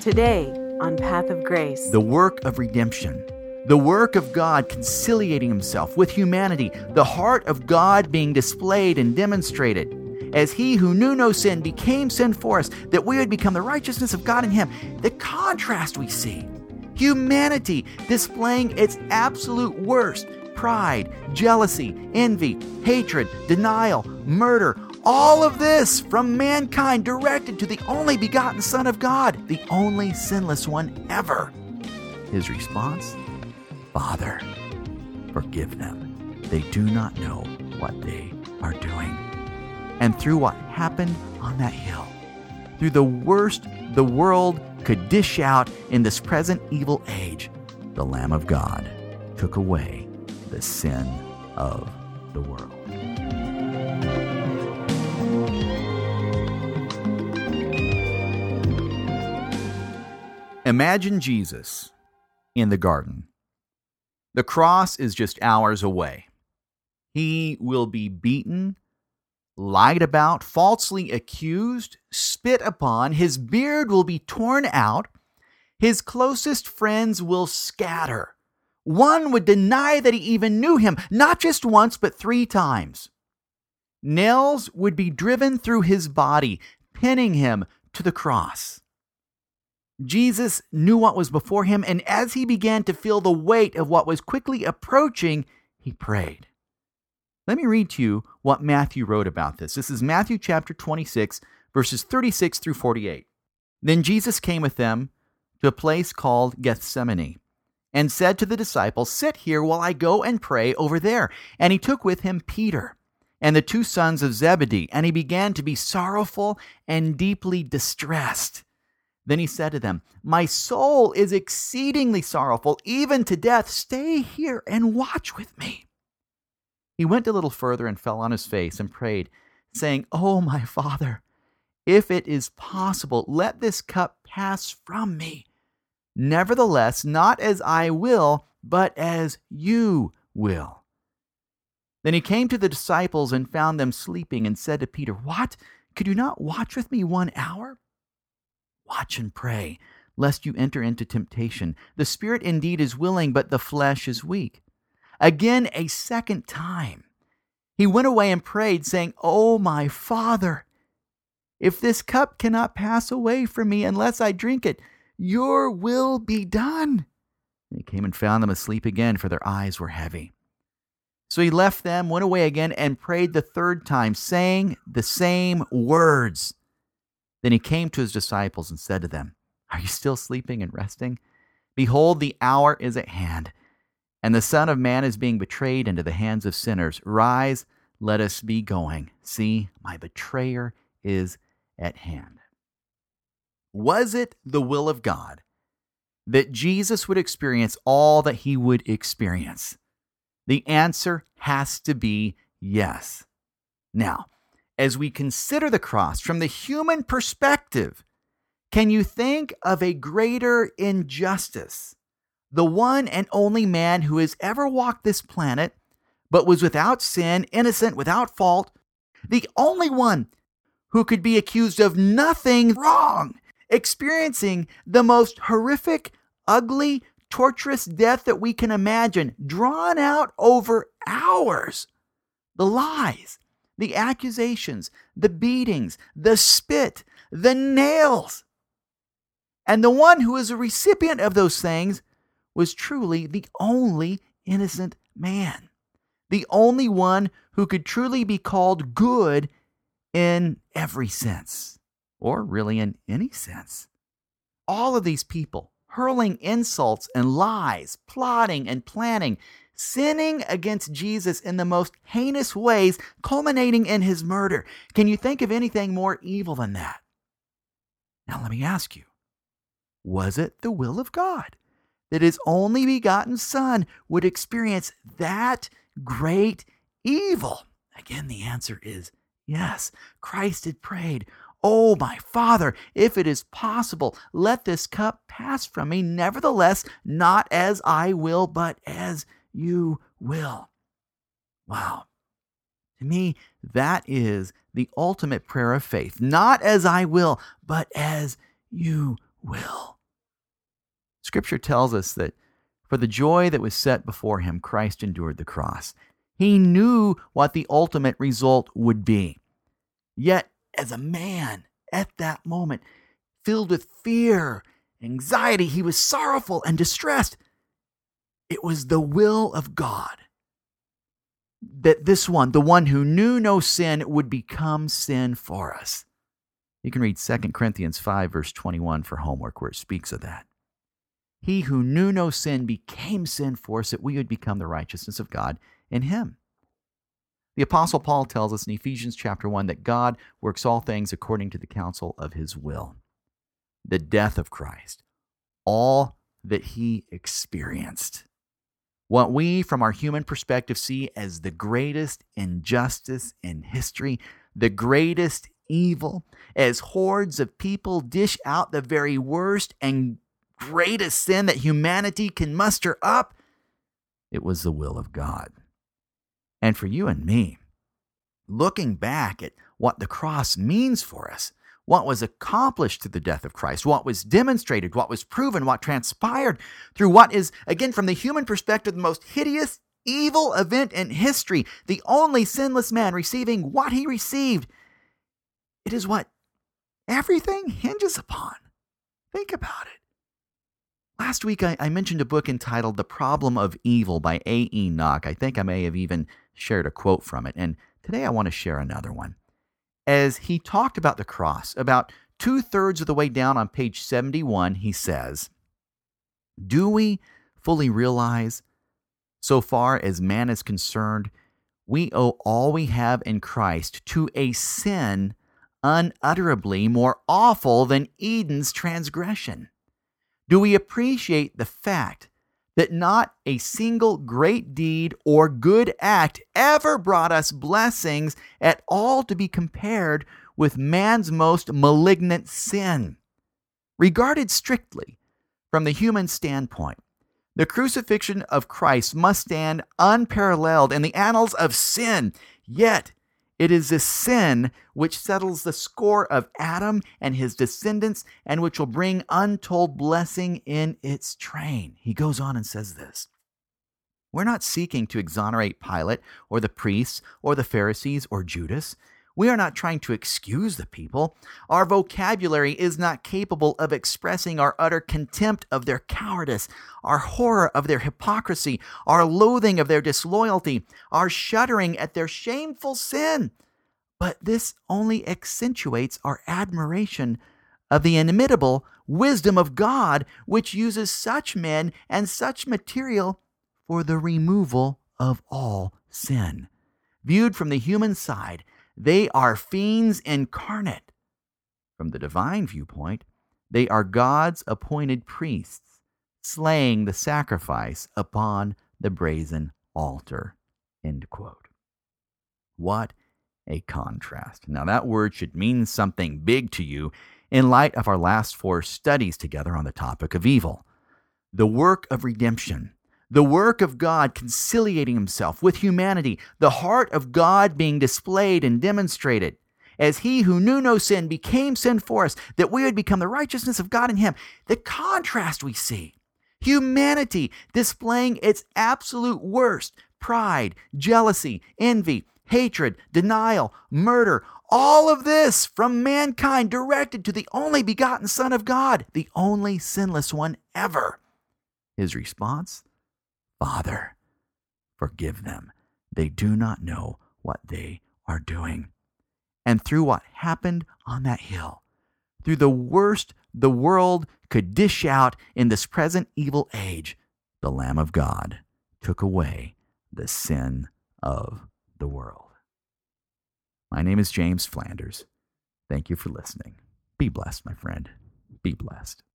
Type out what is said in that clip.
Today on Path of Grace. The work of redemption. The work of God conciliating himself with humanity. The heart of God being displayed and demonstrated. As he who knew no sin became sin for us, that we would become the righteousness of God in him. The contrast we see. Humanity displaying its absolute worst. Pride, jealousy, envy, hatred, denial, murder. All of this from mankind directed to the only begotten Son of God, the only sinless one ever. His response? Father, forgive them. They do not know what they are doing. And through what happened on that hill, through the worst the world could dish out in this present evil age, the Lamb of God took away the sin of the world. Imagine Jesus in the garden. The cross is just hours away. He will be beaten, lied about, falsely accused, spit upon. His beard will be torn out. His closest friends will scatter. One would deny that he even knew him, not just once, but 3 times. Nails would be driven through his body, pinning him to the cross. Jesus knew what was before him, and as he began to feel the weight of what was quickly approaching, he prayed. Let me read to you what Matthew wrote about this. This is Matthew chapter 26, verses 36 through 48. Then Jesus came with them to a place called Gethsemane, and said to the disciples, "Sit here while I go and pray over there." And he took with him Peter and the 2 sons of Zebedee, and he began to be sorrowful and deeply distressed. Then he said to them, "My soul is exceedingly sorrowful, even to death. Stay here and watch with me." He went a little further and fell on his face and prayed, saying, "Oh, my Father, if it is possible, let this cup pass from me. Nevertheless, not as I will, but as you will." Then he came to the disciples and found them sleeping and said to Peter, "What? Could you not watch with me 1 hour? Watch and pray, lest you enter into temptation. The spirit indeed is willing, but the flesh is weak." Again, a second time, he went away and prayed, saying, "Oh, my Father, if this cup cannot pass away from me unless I drink it, your will be done." And he came and found them asleep again, for their eyes were heavy. So he left them, went away again, and prayed the 3rd time, saying the same words. Then he came to his disciples and said to them, "Are you still sleeping and resting? Behold, the hour is at hand, and the Son of Man is being betrayed into the hands of sinners. Rise, let us be going. See, my betrayer is at hand." Was it the will of God that Jesus would experience all that he would experience? The answer has to be yes. Now, as we consider the cross from the human perspective, can you think of a greater injustice? The one and only man who has ever walked this planet, but was without sin, innocent, without fault, the only one who could be accused of nothing wrong, experiencing the most horrific, ugly, torturous death that we can imagine, drawn out over hours. The lies, the accusations, the beatings, the spit, the nails. And the one who is a recipient of those things was truly the only innocent man. The only one who could truly be called good in every sense, or really in any sense. All of these people hurling insults and lies, plotting and planning, sinning against Jesus in the most heinous ways, culminating in his murder. Can you think of anything more evil than that? Now let me ask you, was it the will of God that his only begotten Son would experience that great evil? Again, the answer is yes. Christ had prayed, "Oh, my Father, if it is possible, let this cup pass from me. Nevertheless, not as I will, but as you will." Wow. To me, that is the ultimate prayer of faith. Not as I will, but as you will. Scripture tells us that for the joy that was set before him, Christ endured the cross. He knew what the ultimate result would be. Yet, as a man at that moment, filled with fear, anxiety, he was sorrowful and distressed. It was the will of God that this one, the one who knew no sin, would become sin for us. You can read 2 Corinthians 5, verse 21 for homework, where it speaks of that. He who knew no sin became sin for us, that we would become the righteousness of God in him. The Apostle Paul tells us in Ephesians chapter 1 that God works all things according to the counsel of his will. The death of Christ, all that he experienced. What we, from our human perspective, see as the greatest injustice in history, the greatest evil, as hordes of people dish out the very worst and greatest sin that humanity can muster up, it was the will of God. And for you and me, looking back at what the cross means for us, what was accomplished through the death of Christ, what was demonstrated, what was proven, what transpired through what is, again, from the human perspective, the most hideous, evil event in history, the only sinless man receiving what he received. It is what everything hinges upon. Think about it. Last week, I mentioned a book entitled The Problem of Evil by A.E. Nock. I think I may have even shared a quote from it. And today I want to share another one. As he talked about the cross, about 2/3 of the way down on page 71, he says, "Do we fully realize, so far as man is concerned, we owe all we have in Christ to a sin unutterably more awful than Eden's transgression? Do we appreciate the fact that not a single great deed or good act ever brought us blessings at all to be compared with man's most malignant sin? Regarded strictly from the human standpoint, the crucifixion of Christ must stand unparalleled in the annals of sin, yet it is this sin which settles the score of Adam and his descendants and which will bring untold blessing in its train." He goes on and says this, "We're not seeking to exonerate Pilate or the priests or the Pharisees or Judas. We are not trying to excuse the people. Our vocabulary is not capable of expressing our utter contempt of their cowardice, our horror of their hypocrisy, our loathing of their disloyalty, our shuddering at their shameful sin. But this only accentuates our admiration of the inimitable wisdom of God, which uses such men and such material for the removal of all sin. Viewed from the human side, they are fiends incarnate. From the divine viewpoint, they are God's appointed priests, slaying the sacrifice upon the brazen altar." End quote. What a contrast. Now, that word should mean something big to you in light of our last 4 studies together on the topic of evil. The work of redemption, the work of God conciliating himself with humanity, the heart of God being displayed and demonstrated, as he who knew no sin became sin for us, that we would become the righteousness of God in him. The contrast we see. Humanity displaying its absolute worst: pride, jealousy, envy, hatred, denial, murder. All of this from mankind directed to the only begotten Son of God, the only sinless one ever. His response? "Father, forgive them. They do not know what they are doing." And through what happened on that hill, through the worst the world could dish out in this present evil age, the Lamb of God took away the sin of the world. My name is James Flanders. Thank you for listening. Be blessed, my friend. Be blessed.